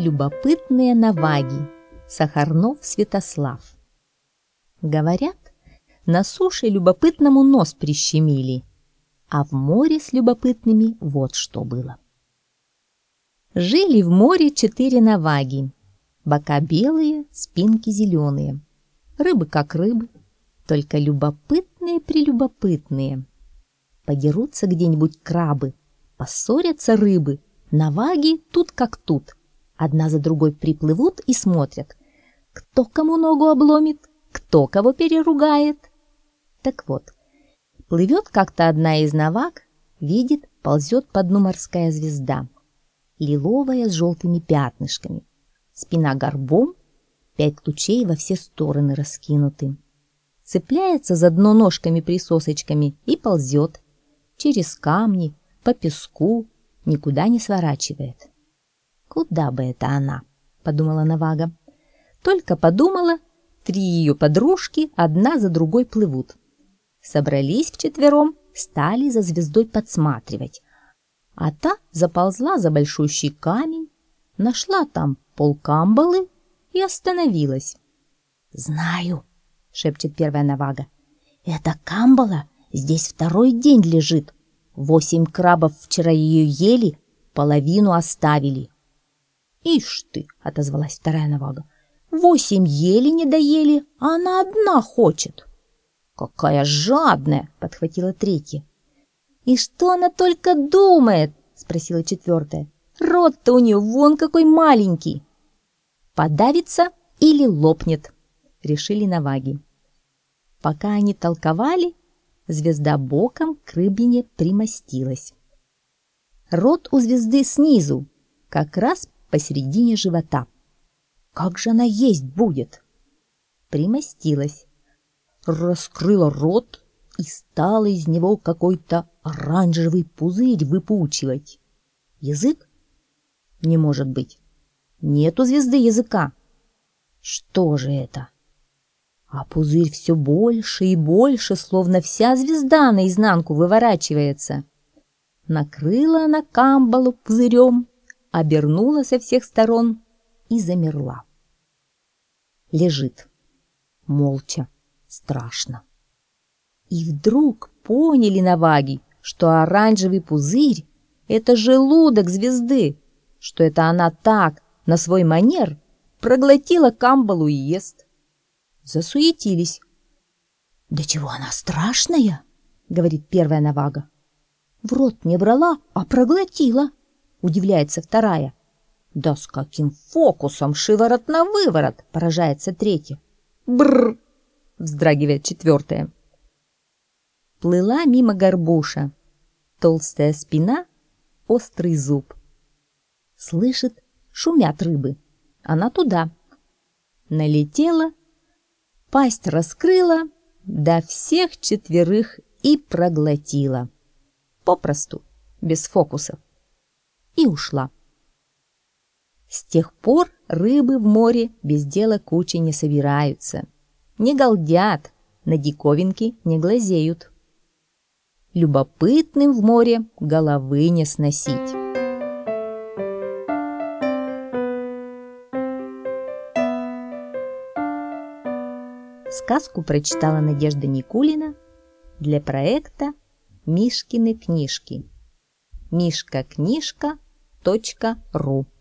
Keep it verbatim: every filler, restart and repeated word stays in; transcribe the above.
Любопытные наваги. Сахарнов Святослав. Говорят, на суше любопытному нос прищемили, а в море с любопытными вот что было. Жили в море четыре наваги. Бока белые, спинки зеленые. Рыбы как рыбы, только любопытные-прелюбопытные. Подерутся где-нибудь крабы, поссорятся рыбы, наваги тут как тут. Одна за другой приплывут и смотрят, кто кому ногу обломит, кто кого переругает. Так вот, плывет как-то одна из наваг, видит, ползет по дну морская звезда, лиловая с желтыми пятнышками, спина горбом, пять лучей во все стороны раскинуты. Цепляется за дно ножками-присосочками и ползет через камни, по песку, никуда не сворачивает. «Куда бы это она?» — подумала навага. Только подумала, три ее подружки одна за другой плывут. Собрались вчетвером, стали за звездой подсматривать. А та заползла за большущий камень, нашла там полкамбалы и остановилась. «Знаю», — шепчет первая навага, — «эта камбала здесь второй день лежит. Восемь крабов вчера ее ели, половину оставили». «Ишь ты!» — отозвалась вторая навага. «Восемь ели не доели, а она одна хочет». «Какая жадная!» — подхватила третья. «И что она только думает?» — спросила четвертая. «Рот-то у нее вон какой маленький!» «Подавится или лопнет», — решили наваги. Пока они толковали, звезда боком к рыбине примостилась. Рот у звезды снизу, как раз посередине живота. Как же она есть будет? Примостилась, раскрыла рот и стала из него какой-то оранжевый пузырь выпучивать. Язык? Не может быть. Нет у звезды языка. Что же это? А пузырь все больше и больше, словно вся звезда наизнанку выворачивается. Накрыла она камбалу пузырем, обернула со всех сторон и замерла. Лежит. Молча. Страшно. И вдруг поняли наваги, что оранжевый пузырь — это желудок звезды, что это она так, на свой манер, проглотила камбалу и ест. Засуетились. «Да чего она страшная?» — говорит первая навага. «В рот не брала, а проглотила», — удивляется вторая. «Да с каким фокусом, шиворот на выворот!» — поражается третья. «Бррр!» — вздрагивает четвертая. Плыла мимо горбуша. Толстая спина, острый зуб. Слышит, шумят рыбы. Она туда. Налетела, пасть раскрыла, да всех четверых и проглотила. Попросту, без фокусов. И ушла. С тех пор рыбы в море без дела кучи не собираются. Не галдят, на диковинки не глазеют. Любопытным в море головы не сносить. Сказку прочитала Надежда Никулина для проекта «Мишкины книжки». мишка книжка точка ру